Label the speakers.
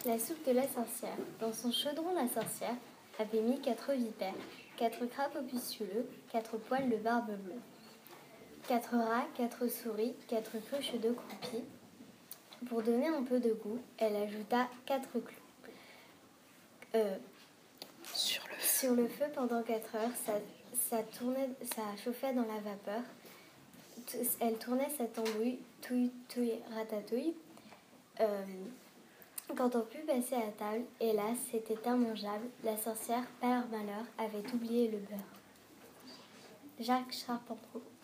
Speaker 1: La soupe de la sorcière. Dans son chaudron, la sorcière avait mis 4 vipères, 4 crapauds pistuleux, 4 poils de barbe bleue, 4 rats, 4 souris, 4 cloches de croupis. Pour donner un peu de goût, elle ajouta 4 clous. Sur le feu pendant 4 heures, ça chauffait dans la vapeur. Elle tournait sa tambouille, touille, touille, ratatouille. Quand on put passer à table, hélas, c'était immangeable. La sorcière, par malheur, avait oublié le beurre. Jacques Charpentier.